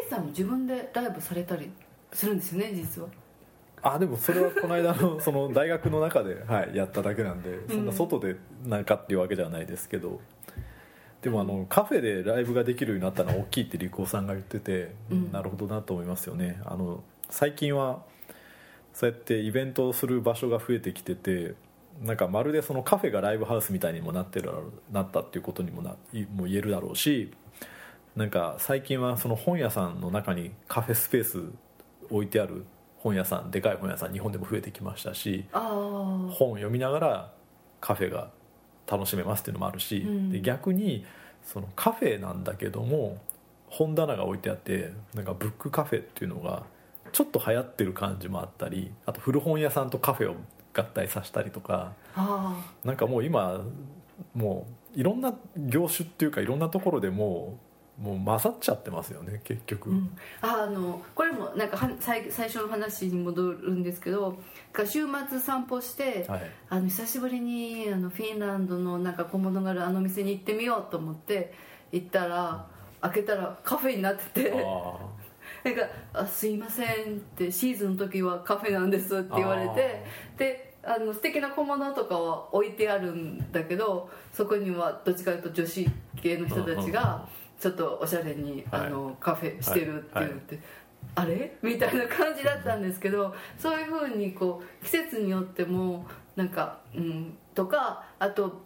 さんも自分でライブされたりするんですよね実は。 でもそれはこの間のその大学の中で、やっただけなんで、そんな外でなんかっていうわけじゃないですけど、でもカフェでライブができるようになったのは大きいってリコーさんが言ってて、なるほどなと思いますよね。最近はそうやってイベントをする場所が増えてきてて、なんかまるでそのカフェがライブハウスみたいにもなったっていうことにも言えるだろうし、なんか最近はその本屋さんの中にカフェスペース置いてある本屋さん、でかい本屋さん日本でも増えてきましたし、本を読みながらカフェが楽しめますっていうのもあるし、で逆にそのカフェなんだけども本棚が置いてあって、なんかブックカフェっていうのがちょっと流行ってる感じもあったり、あと古本屋さんとカフェを合体させたりとか、なんかもう今もういろんな業種っていうかいろんなところでもう混ざっちゃってますよね結局。 これもなんか最初の話に戻るんですけど、週末散歩して、久しぶりにフィンランドのなんか小物がある店に行ってみようと思って行ったら、開けたらカフェになっててなんかすいませんってシーズンの時はカフェなんですって言われて、で素敵な小物とかは置いてあるんだけど、そこにはどっちかというと女子系の人たちがちょっとおしゃれにカフェしてるって言って、あれみたいな感じだったんですけど、そういう風にこう季節によってもなんか、とか、あと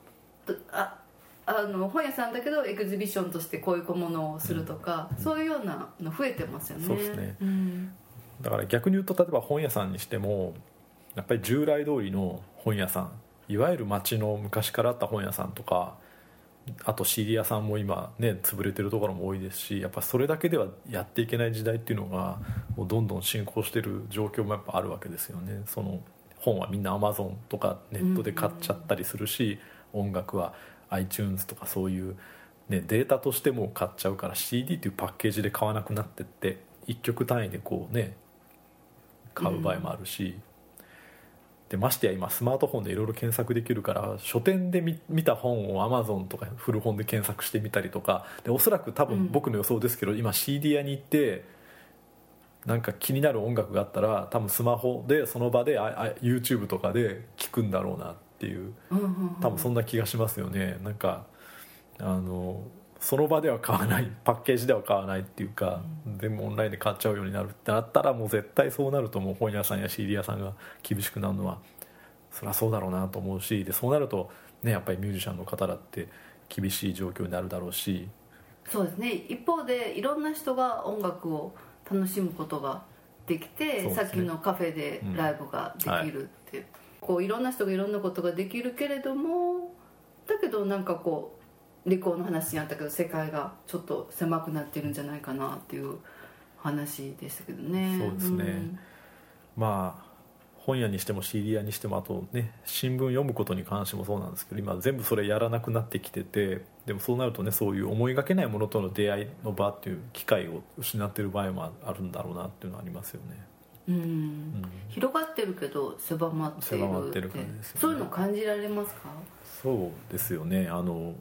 本屋さんだけどエキシビションとしてこういう小物をするとか、そういうようなの増えてますよね。 そうですね、だから逆に言うと例えば本屋さんにしてもやっぱり従来通りの本屋さん、いわゆる町の昔からあった本屋さんとか、あと CD 屋さんも今ね潰れてるところも多いですし、やっぱそれだけではやっていけない時代っていうのがもうどんどん進行してる状況もやっぱあるわけですよね。その本はみんな Amazon とかネットで買っちゃったりするし、音楽は iTunes とかそういう、データとしても買っちゃうから CD っていうパッケージで買わなくなってって1曲単位でこうね買う場合もあるし、でましてや今スマートフォンでいろいろ検索できるから、書店で見た本を Amazon とか古本で検索してみたりとかで、おそらく多分僕の予想ですけど、今 CD 屋に行ってなんか気になる音楽があったら多分スマホでその場でYouTube とかで聞くんだろうなっていう、多分そんな気がしますよね。なんかその場では買わない、パッケージでは買わないっていうか、でもオンラインで買っちゃうようになるってなったら、もう絶対そうなるともう本屋さんや CD 屋さんが厳しくなるのはそりゃそうだろうなと思うし、でそうなるとねやっぱりミュージシャンの方だって厳しい状況になるだろうし。 そうですね、一方でいろんな人が音楽を楽しむことができて、さっきのカフェでライブができるって、こういろんな人がいろんなことができるけれども、だけどなんかこうリコの話にあったけど世界がちょっと狭くなってるんじゃないかなっていう話でしたけどね。 そうですね、まあ本屋にしても CD 屋にしても、あとね新聞読むことに関してもそうなんですけど、今全部それやらなくなってきてて、でもそうなるとね、そういう思いがけないものとの出会いの場っていう機会を失っている場合もあるんだろうなっていうのはありますよね。 広がってるけど狭まってる感じですよね。 そういうの感じられますか？ そうですよね。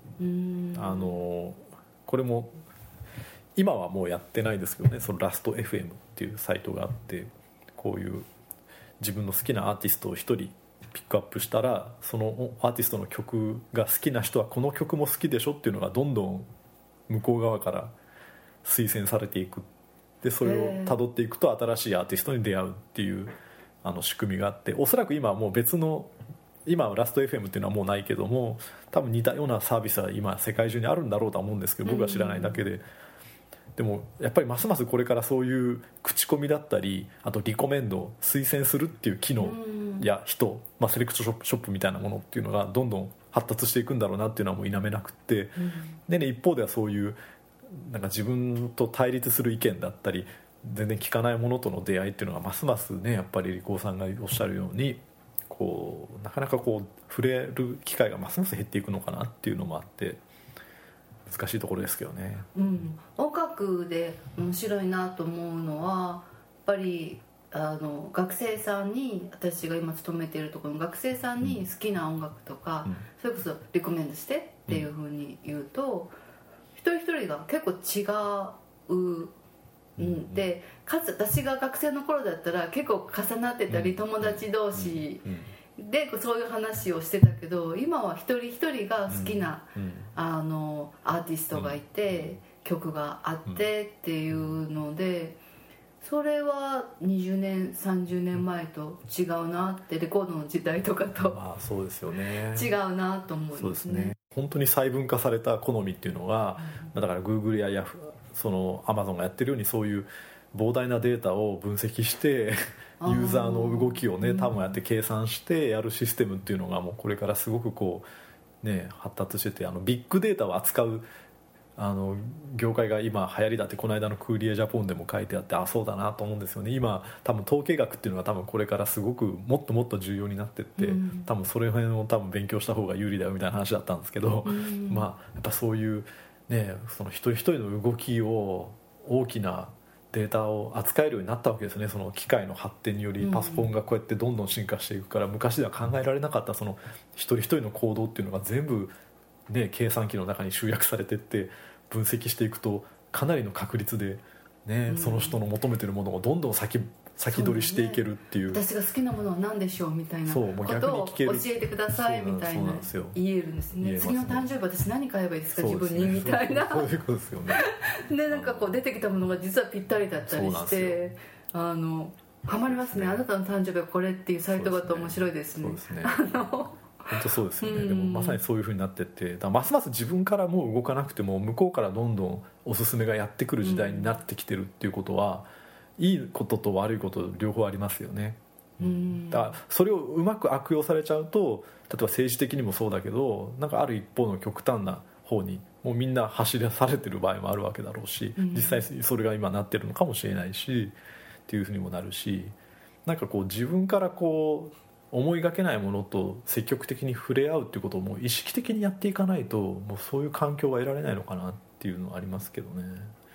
これも今はもうやってないですけどね、そのラスト FM っていうサイトがあって、こういう自分の好きなアーティストを一人ピックアップしたら、そのアーティストの曲が好きな人はこの曲も好きでしょっていうのがどんどん向こう側から推薦されていく。でそれを辿っていくと新しいアーティストに出会うっていう仕組みがあって、おそらく今はもう別の、今はラスト FM っていうのはもうないけども、多分似たようなサービスは今世界中にあるんだろうとは思うんですけど、僕は知らないだけで、でもやっぱりますますこれからそういう口コミだったり、あとリコメンド、推薦するっていう機能や人、セレクトショップみたいなものっていうのがどんどん発達していくんだろうなっていうのはもう否めなくって、でね、一方ではそういうなんか自分と対立する意見だったり全然聞かないものとの出会いっていうのがますますね、やっぱりリコーさんがおっしゃるようにこうなかなかこう触れる機会がますます減っていくのかなっていうのもあって、難しいところですけどね。 音楽で面白いなと思うのはやっぱり学生さんに、私が今勤めているところの学生さんに好きな音楽とか、それこそリコメンドしてっていう風に言うと、一人一人が結構違うでかつ私が学生の頃だったら結構重なってたり、友達同士でそういう話をしてたけど、今は一人一人が好きな、アーティストがいて、曲があってっていうので、それは20年30年前と違うなって、レコードの時代とかと、 そうですよね、 違うなと思いますね。 本当に細分化された好みっていうのが、だから Google や Yahoo、 その Amazon がやってるように、そういう膨大なデータを分析してユーザーの動きをね、多分やって計算してやるシステムっていうのが、もうこれからすごくこうね発達してて、ビッグデータを扱う業界が今流行りだって、この間のクーリエジャポンでも書いてあって、そうだなと思うんですよね。今多分統計学っていうのが多分これからすごくもっともっと重要になってって、多分それ辺を多分勉強した方が有利だよみたいな話だったんですけど、やっぱそういうね、その一人一人の動きを大きなデータを扱えるようになったわけですね。その機械の発展により、パソコンがこうやってどんどん進化していくから、昔では考えられなかったその一人一人の行動っていうのが全部ね、計算機の中に集約されてって分析していくと、かなりの確率で、ね、その人の求めてるものをどんどん先取りしていけるっていう、 私が好きなものは何でしょうみたいなことを教えてくださいみたいな言えるんですね。次の誕生日私何買えばいいですか、自分にみたいな。 そういうことですよね。 でなんかこう出てきたものが実はぴったりだったりして、ハマりますね。あなたの誕生日はこれっていうサイトがあって面白いですね。 そうですね。本当そうですよね。でもまさにそういう風になってって、ますます自分からもう動かなくても向こうからどんどんおすすめがやってくる時代になってきてるっていうことは、いいことと悪いこと両方ありますよね。だからそれをうまく悪用されちゃうと、例えば政治的にもそうだけど、なんかある一方の極端な方にもうみんな走らされてる場合もあるわけだろうし、実際それが今なってるのかもしれないしっていう風にもなるし、なんかこう自分からこう思いがけないものと積極的に触れ合うっていうことをもう意識的にやっていかないと、もうそういう環境は得られないのかなっていうのはありますけどね。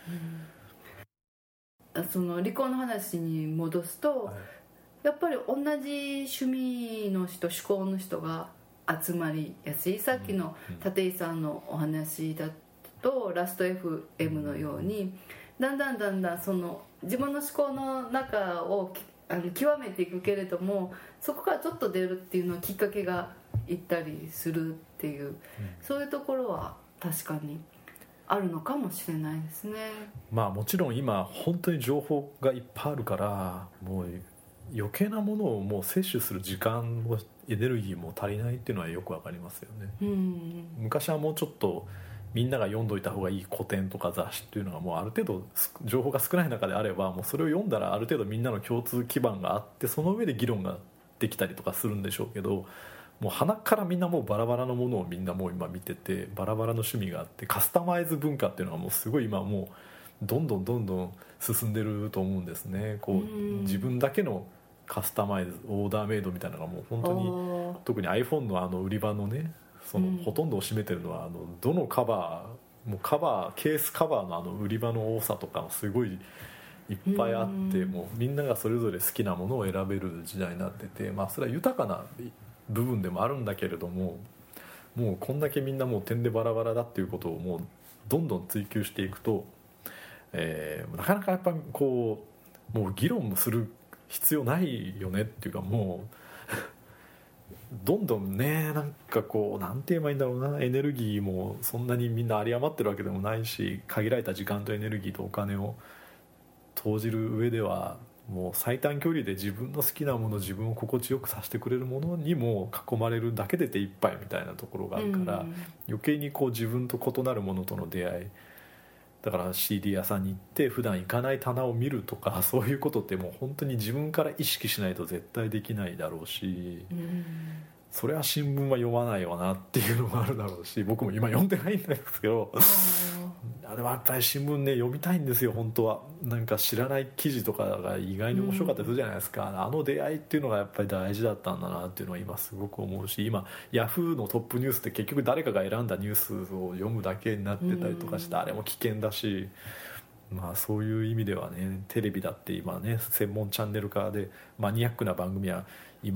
その離婚の話に戻すと、やっぱり同じ趣味の人、趣向の人が集まりやすい。さっきの立井さんのお話だと、ラスト FM のようにだんだんその自分の思考の中を極めていくけれども、そこからちょっと出るっていうのはきっかけがいったりするっていう、そういうところは確かにあるのかもしれないですね。 もちろん今本当に情報がいっぱいあるから、もう余計なものをもう摂取する時間もエネルギーも足りないっていうのはよくわかりますよね。昔はもうちょっとみんなが読んどいた方がいい古典とか雑誌っていうのがもうある程度情報が少ない中であれば、もうそれを読んだらある程度みんなの共通基盤があって、その上で議論ができたりとかするんでしょうけど、もう鼻からみんなもうバラバラのものをみんなもう今見てて、バラバラの趣味があって、カスタマイズ文化っていうのがもうすごい今もうどんどん進んでると思うんですね。こう自分だけのカスタマイズオーダーメイドみたいなのがもう本当に、特に iPhone の売り場のね、そのほとんどを占めてるのはどのカバーもケースカバーの売り場の多さとかもすごいいっぱいあって、もうみんながそれぞれ好きなものを選べる時代になってて、それは豊かな部分でもあるんだけれども、もうこんだけみんなもう点でバラバラだっていうことをもうどんどん追求していくと、なかなかやっぱこうもう議論もする必要ないよねっていうか、もうどんどんね、なんかこうなんて言えばいいんだろうな、エネルギーもそんなにみんな有り余ってるわけでもないし、限られた時間とエネルギーとお金を投じる上ではもう最短距離で自分の好きなもの、自分を心地よくさせてくれるものにも囲まれるだけで手一杯みたいなところがあるから、余計にこう自分と異なるものとの出会いだから、 CD 屋さんに行って普段行かない棚を見るとか、そういうことってもう本当に自分から意識しないと絶対できないだろうし、それは新聞は読まないよなっていうのもあるだろうし、僕も今読んでないんですけどでもやっぱり新聞ね読みたいんですよ本当は。なんか知らない記事とかが意外に面白かったりするじゃないですか。あの出会いっていうのがやっぱり大事だったんだなっていうのは今すごく思うし、今ヤフーのトップニュースって結局誰かが選んだニュースを読むだけになってたりとかして、あれも危険だし、そういう意味ではね、テレビだって今ね専門チャンネル化でマニアックな番組は今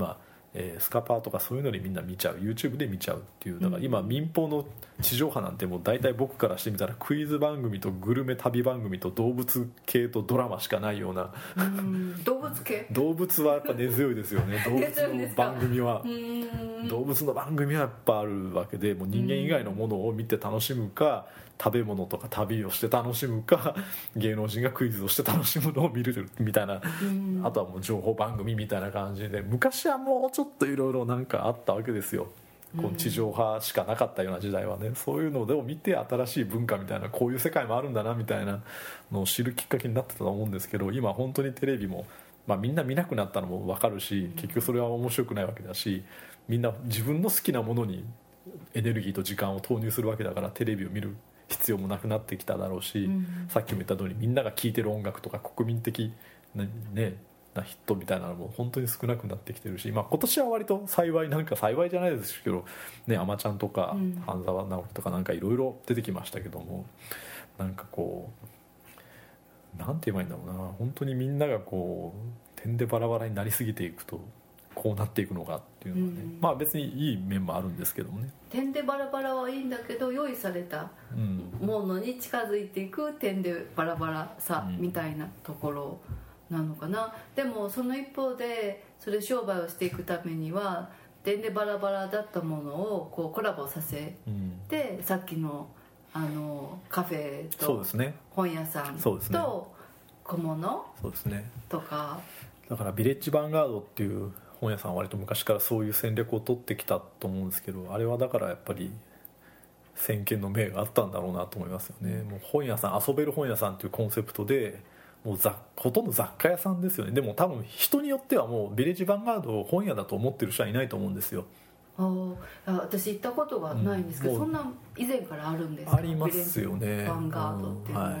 スカパーとかそういうのでみんな見ちゃう YouTube で見ちゃうっていう。だから今民放の地上波なんてもう大体僕からしてみたらクイズ番組とグルメ旅番組と動物系とドラマしかないような動物系動物はやっぱ根強いですよね動物の番組は動物の番組はやっぱあるわけで、もう人間以外のものを見て楽しむか食べ物とか旅をして楽しむか芸能人がクイズをして楽しむのを見るみたいな、あとはもう情報番組みたいな感じで、昔はもうちょっといろいろなんかあったわけですよ。この地上波しかなかったような時代はね、そういうのを見て新しい文化みたいな、こういう世界もあるんだなみたいなのを知るきっかけになってたと思うんですけど、今本当にテレビも、みんな見なくなったのも分かるし、結局それは面白くないわけだし、みんな自分の好きなものにエネルギーと時間を投入するわけだから、テレビを見る必要もなくなってきただろうし、さっきも言った通りみんなが聴いてる音楽とか国民的なヒットみたいなのも本当に少なくなってきてるし、今年は割と幸い、なんか幸いじゃないですけどね、あまちゃんとか半沢直樹とかなんかいろいろ出てきましたけども、なんかこうなんて言えばいいんだろうな、本当にみんながこう点でバラバラになりすぎていくとこうなっていくのかっていうのはね、別にいい面もあるんですけどもね。 点でバラバラはいいんだけど、用意されたものに近づいていく点でバラバラさみたいなところなのかな。でもその一方でそれ商売をしていくためには点でバラバラだったものをこうコラボさせて、さっきのカフェと本屋さんと小物とか、 だからビレッジヴァンガードっていう本屋さんは割と昔からそういう戦略を取ってきたと思うんですけど、あれはだからやっぱり先見の明があったんだろうなと思いますよね。もう本屋さん、遊べる本屋さんっていうコンセプトで、もうほとんど雑貨屋さんですよね。でも多分人によってはもうビレッジヴァンガードを本屋だと思ってる人はいないと思うんですよ。 私行ったことがないんですけど、そんな以前からあるんですか？ ありますよね、 ビレッジヴァンガードっていうのは。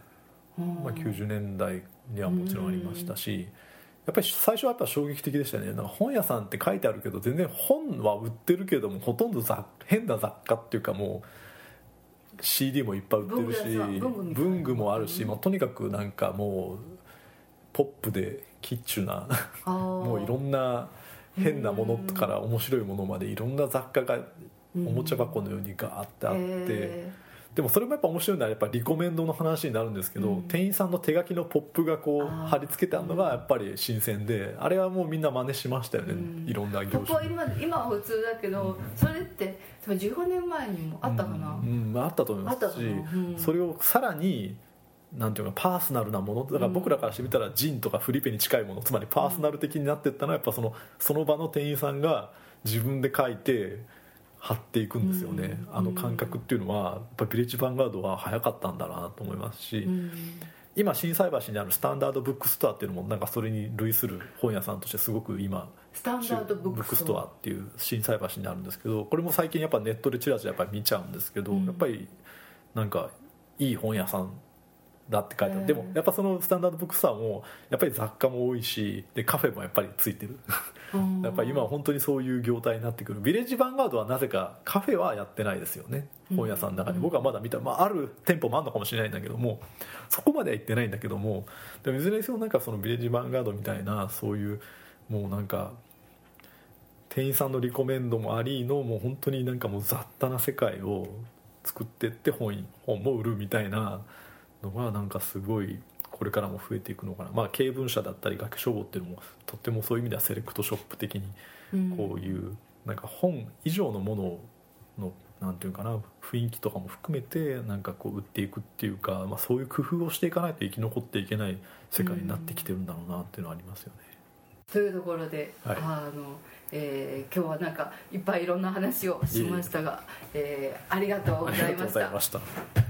90年代にはもちろんありましたし、やっぱり最初はやっぱ衝撃的でしたね。なんか本屋さんって書いてあるけど全然本は売ってるけどもほとんど変な雑貨っていうか、もう CD もいっぱい売ってるし文具もあるし、とにかくなんかもうポップでキッチュなもういろんな変なものから面白いものまでいろんな雑貨がおもちゃ箱のようにガーってあって、でもそれもやっぱ面白いのはやっぱリコメンドの話になるんですけど、店員さんの手書きのポップがこう貼り付けてあるのがやっぱり新鮮で、あれはもうみんな真似しましたよね、いろんな業種。 ポップは今は普通だけど、それって15年前にもあったかな、 あったと思いますし、それをさらになんていうかパーソナルなものだから、僕らからしてみたらジンとかフリペに近いもの、つまりパーソナル的になっていったのはやっぱその場の店員さんが自分で書いて貼っていくんですよね。あの感覚っていうのはやっぱビレッジヴァンガードは早かったんだなと思いますし、今心斎橋にあるスタンダードブックストアっていうのもなんかそれに類する本屋さんとしてすごく今スタンダードブックストアっていう心斎橋にあるんですけど、これも最近やっぱネットでチラチラやっぱり見ちゃうんですけど、やっぱりなんかいい本屋さんだって書いてある。でもやっぱそのスタンダードブックストアもやっぱり雑貨も多いし、でカフェもやっぱりついてるやっぱり今は本当にそういう業態になってくる。ビレッジヴァンガードはなぜかカフェはやってないですよね、本屋さんの中に。僕はまだ見た、ある店舗もあるのかもしれないんだけども、そこまでは行ってないんだけども、でもいずれにせよなんかそのビレッジヴァンガードみたいな、そういうもうなんか店員さんのリコメンドもありの、もう本当になんかもう雑多な世界を作ってって本も売るみたいなのがなんかすごいこれからも増えていくのかな。経文社だったり学書房っていうのもとってもそういう意味ではセレクトショップ的にこういうなんか本以上のもののなんていうかな、雰囲気とかも含めてなんかこう売っていくっていうか、そういう工夫をしていかないと生き残っていけない世界になってきてるんだろうなっていうのはありますよね。 というところで、今日はなんかいっぱいいろんな話をしましたが、ありがとうございました。